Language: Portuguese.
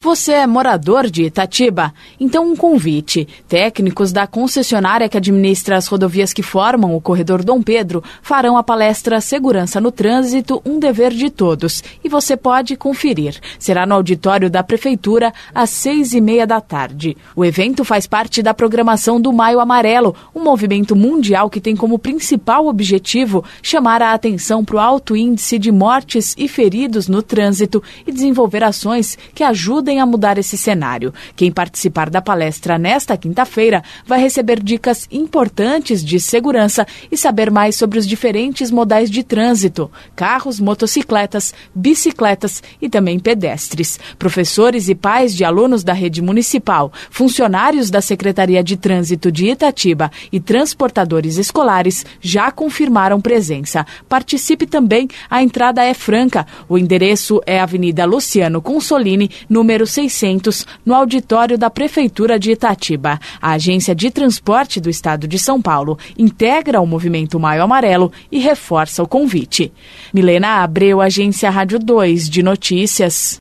Você é morador de Itatiba? Então um convite. Técnicos da concessionária que administra as rodovias que formam o Corredor Dom Pedro farão a palestra Segurança no Trânsito, um dever de todos. E você pode conferir. Será no auditório da Prefeitura, às 6:30 da tarde. O evento faz parte da programação do Maio Amarelo, um movimento mundial que tem como principal objetivo chamar a atenção para o alto índice de mortes e feridos no trânsito e desenvolver ações que ajudem a mudar esse cenário. Quem participar da palestra nesta quinta-feira vai receber dicas importantes de segurança e saber mais sobre os diferentes modais de trânsito: carros, motocicletas, bicicletas e também pedestres. Professores e pais de alunos da rede municipal, funcionários da Secretaria de Trânsito de Itatiba e transportadores escolares já confirmaram presença. Participe também, a entrada é franca. O endereço é Avenida Luciano Consolini, número 600, no auditório da Prefeitura de Itatiba. A Agência de Transporte do Estado de São Paulo integra o movimento Maio Amarelo e reforça o convite. Milena Abreu, Agência Rádio 2 de Notícias.